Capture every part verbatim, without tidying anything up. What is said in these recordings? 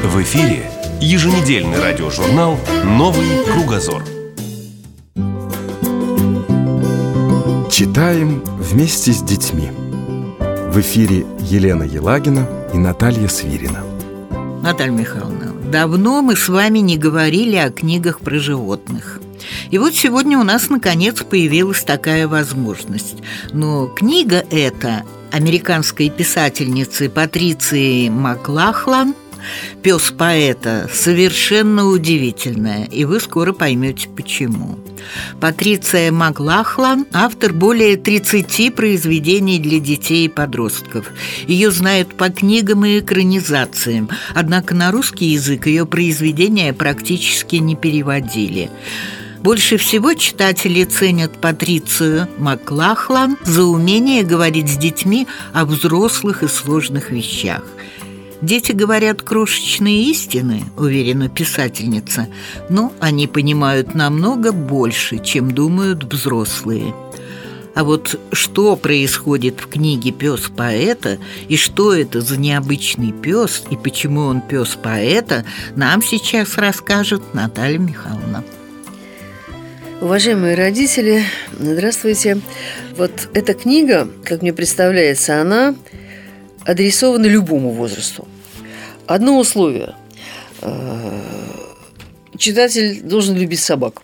В эфире еженедельный радиожурнал «Новый кругозор». Читаем вместе с детьми. В эфире Елена Елагина и Наталья Свирина. Наталья Михайловна, давно мы с вами не говорили о книгах про животных. И вот сегодня у нас наконец появилась такая возможность. Но книга эта американской писательницы Патриции Маклахлан «Пес поэта» совершенно удивительная, и вы скоро поймете почему. Патриция Маклахлан – автор более тридцати произведений для детей и подростков. Ее знают по книгам и экранизациям, однако на русский язык ее произведения практически не переводили. Больше всего читатели ценят Патрицию Маклахлан за умение говорить с детьми о взрослых и сложных вещах. «Дети говорят крошечные истины», — уверена писательница, но они понимают намного больше, чем думают взрослые. А вот что происходит в книге «Пес поэта» и что это за необычный пес и почему он пес поэта, нам сейчас расскажет Наталья Михайловна. Уважаемые родители, здравствуйте. Вот эта книга, как мне представляется, она адресована любому возрасту. Одно условие. Читатель должен любить собак.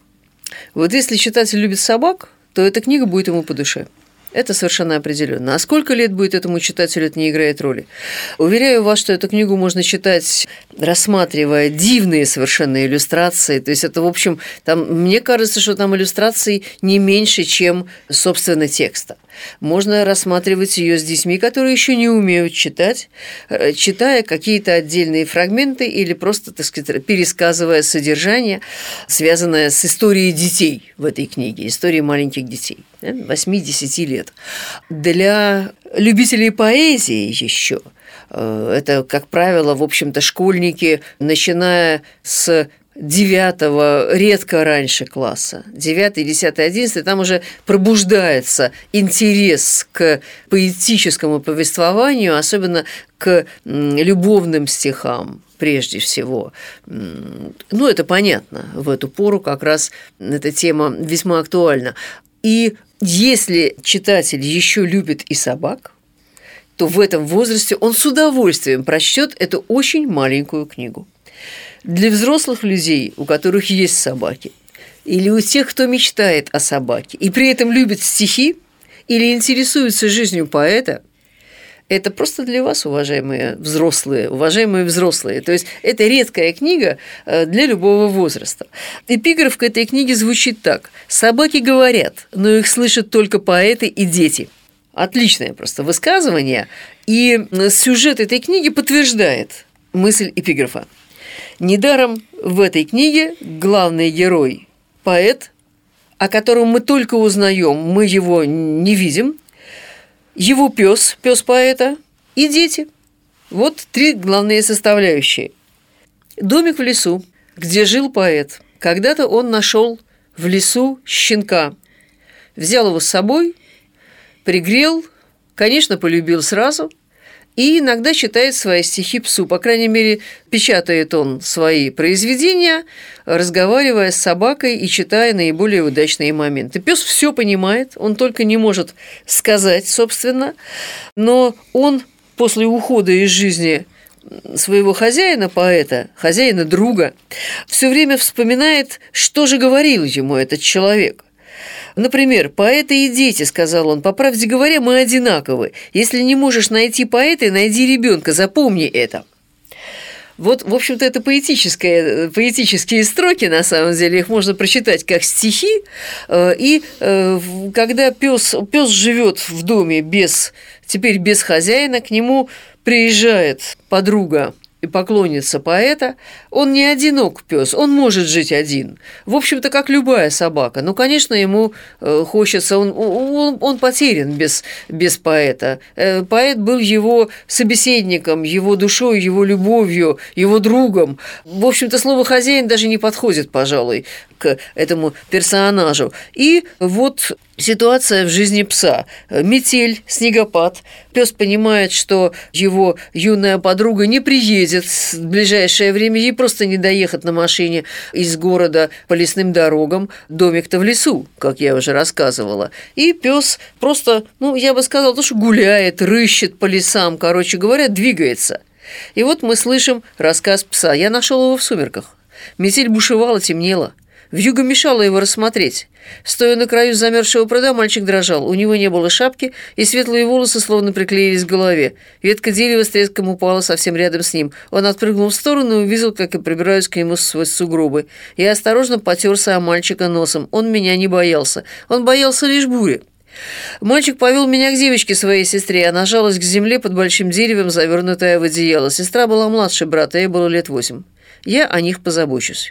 Вот если читатель любит собак, то эта книга будет ему по душе. Это совершенно определенно. А сколько лет будет этому читателю, это не играет роли. Уверяю вас, что эту книгу можно читать, рассматривая дивные совершенно иллюстрации. То есть это, в общем, там, мне кажется, что там иллюстраций не меньше, чем, собственно, текста. Можно рассматривать ее с детьми, которые еще не умеют читать, читая какие-то отдельные фрагменты или просто, так сказать, пересказывая содержание, связанное с историей детей в этой книге, историей маленьких детей, восьми-десяти лет. Для любителей поэзии еще это, как правило, в общем-то, школьники, начиная с девятого, редко раньше класса, девятый, десятый, одиннадцатый, там уже пробуждается интерес к поэтическому повествованию, особенно к любовным стихам, прежде всего. Ну, это понятно, в эту пору как раз эта тема весьма актуальна. И если читатель еще любит и собак, то в этом возрасте он с удовольствием прочтет эту очень маленькую книгу. Для взрослых людей, у которых есть собаки, или у тех, кто мечтает о собаке, и при этом любит стихи или интересуется жизнью поэта, это просто для вас, уважаемые взрослые, уважаемые взрослые. То есть это редкая книга для любого возраста. Эпиграф к этой книге звучит так: «Собаки говорят, но их слышат только поэты и дети». Отличное просто высказывание, и сюжет этой книги подтверждает мысль эпиграфа. Недаром в этой книге главный герой – поэт, о котором мы только узнаем, мы его не видим, его пес, пес поэта, и дети. Вот три главные составляющие. Домик в лесу, где жил поэт. Когда-то он нашел в лесу щенка, взял его с собой, пригрел, конечно, полюбил сразу – и иногда читает свои стихи псу. По крайней мере, печатает он свои произведения, разговаривая с собакой и читая наиболее удачные моменты. Пес все понимает, он только не может сказать, собственно, но он после ухода из жизни своего хозяина, поэта, хозяина друга, все время вспоминает, что же говорил ему этот человек. Например, «Поэты и дети», — сказал он, — «по правде говоря, мы одинаковы. Если не можешь найти поэта, найди ребенка, запомни это». Вот, в общем-то, это поэтические, поэтические строки, на самом деле, их можно прочитать как стихи, и когда пес, пес живет в доме без, теперь без хозяина, к нему приезжает подруга и поклонница поэта, он не одинок пес, он может жить один. В общем-то, как любая собака. Но, конечно, ему хочется, он, он, он потерян без, без поэта. Поэт был его собеседником, его душой, его любовью, его другом. В общем-то, слово «хозяин» даже не подходит, пожалуй, к этому персонажу. И вот ситуация в жизни пса. Метель, снегопад. Пес понимает, что его юная подруга не приедет в ближайшее время, ей просто не доехать на машине из города по лесным дорогам. Домик-то в лесу, как я уже рассказывала. И пес просто, ну, я бы сказала, то, что гуляет, рыщет по лесам, короче говоря, двигается. И вот мы слышим рассказ пса. Я нашел его в сумерках. Метель бушевала, темнела. Вьюга мешала его рассмотреть. Стоя на краю замерзшего пруда, мальчик дрожал. У него не было шапки, и светлые волосы словно приклеились к голове. Ветка дерева с треском упала совсем рядом с ним. Он отпрыгнул в сторону и увидел, как я пробираюсь к нему сквозь сугробы. Я осторожно потерся о мальчика носом. Он меня не боялся. Он боялся лишь бури. Мальчик повел меня к девочке, своей сестре. Она жалась к земле под большим деревом, завернутая в одеяло. Сестра была младше брата, ей было лет восемь. Я о них позабочусь.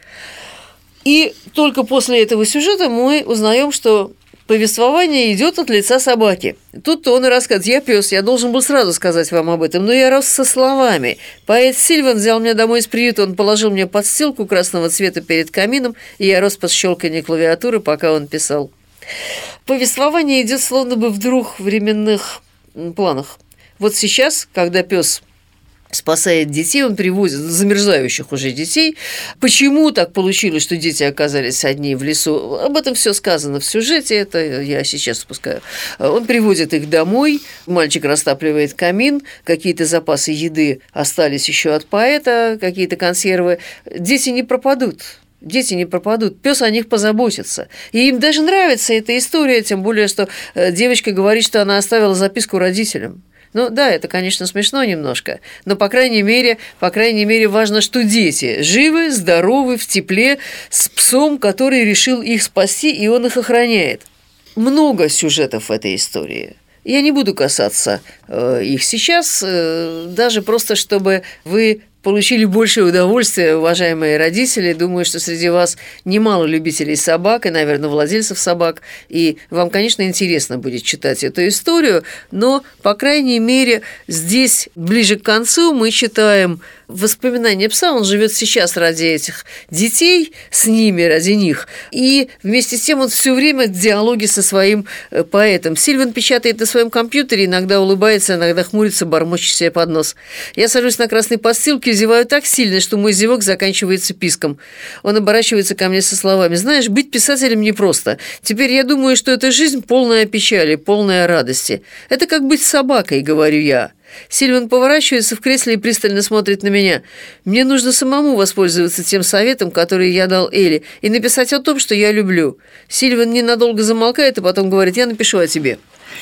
И только после этого сюжета мы узнаем, что повествование идет от лица собаки. Тут-то он и рассказывает: я пес, я должен был сразу сказать вам об этом, но я рос со словами. Поэт Сильван взял меня домой из приюта, он положил мне подстилку красного цвета перед камином, и я рос под щелканье клавиатуры, пока он писал. Повествование идет словно бы в двух временных планах. Вот сейчас, когда пес спасает детей, он привозит замерзающих уже детей. Почему так получилось, что дети оказались одни в лесу? Об этом все сказано в сюжете, это я сейчас спускаю. Он приводит их домой, мальчик растапливает камин, какие-то запасы еды остались еще от поэта, какие-то консервы. Дети не пропадут. Дети не пропадут, пес о них позаботится. И им даже нравится эта история, тем более, что девочка говорит, что она оставила записку родителям. Ну да, это, конечно, смешно немножко, но, по крайней мере, по крайней мере, важно, что дети живы, здоровы, в тепле, с псом, который решил их спасти, и он их охраняет. Много сюжетов в этой истории. Я не буду касаться э, их сейчас, э, даже просто, чтобы вы получили большее удовольствие, уважаемые родители. Думаю, что среди вас немало любителей собак и, наверное, владельцев собак. И вам, конечно, интересно будет читать эту историю, но, по крайней мере, здесь ближе к концу мы читаем воспоминания пса. Он живет сейчас ради этих детей, с ними, ради них. И вместе с тем он все время в диалоге со своим поэтом. Сильван печатает на своем компьютере, иногда улыбается, иногда хмурится, бормочет себе под нос. Я сажусь на красной подстилке, зеваю так сильно, что мой зевок заканчивается писком. Он оборачивается ко мне со словами: «Знаешь, быть писателем непросто. Теперь я думаю, что эта жизнь полная печали, полная радости. Это как быть собакой», — говорю я. Сильван поворачивается в кресле и пристально смотрит на меня. Мне нужно самому воспользоваться тем советом, который я дал Элли, и написать о том, что я люблю. Сильван ненадолго замолкает, и потом говорит: «Я напишу о тебе».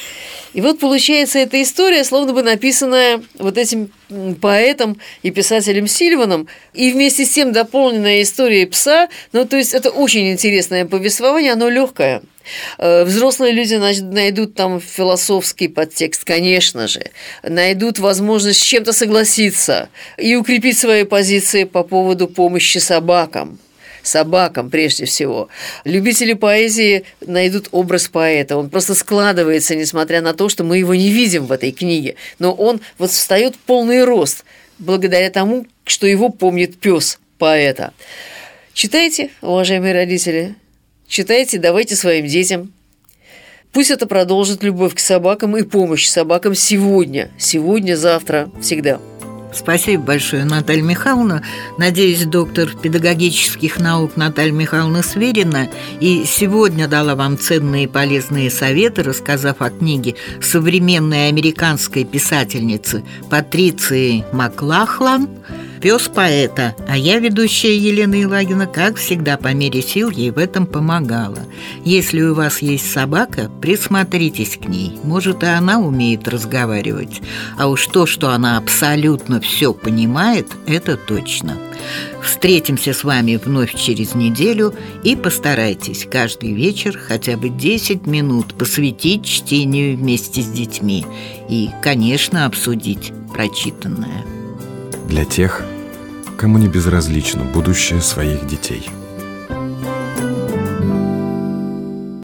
И вот получается эта история, словно бы написанная вот этим поэтом и писателем Сильваном, и вместе с тем дополненная историей пса. Ну, то есть это очень интересное повествование, оно легкое. Взрослые люди найдут там философский подтекст, конечно же, найдут возможность с чем-то согласиться и укрепить свои позиции по поводу помощи собакам. Собакам прежде всего. Любители поэзии найдут образ поэта. Он просто складывается, несмотря на то, что мы его не видим в этой книге. Но он вот встает в полный рост благодаря тому, что его помнит пес поэта. Читайте, уважаемые родители, читайте, давайте своим детям. Пусть это продолжит любовь к собакам и помощь собакам сегодня, сегодня, завтра, всегда. Спасибо большое, Наталья Михайловна. Надеюсь, доктор педагогических наук Наталья Михайловна Сверина и сегодня дала вам ценные и полезные советы, рассказав о книге современной американской писательницы Патриции Маклахлан «Пес поэта», а я, ведущая Елена Елагина, как всегда, по мере сил ей в этом помогала. Если у вас есть собака, присмотритесь к ней. Может, и она умеет разговаривать. А уж то, что она абсолютно все понимает, это точно. Встретимся с вами вновь через неделю и постарайтесь каждый вечер хотя бы десять минут посвятить чтению вместе с детьми и, конечно, обсудить прочитанное. Для тех, кому не безразлично будущее своих детей.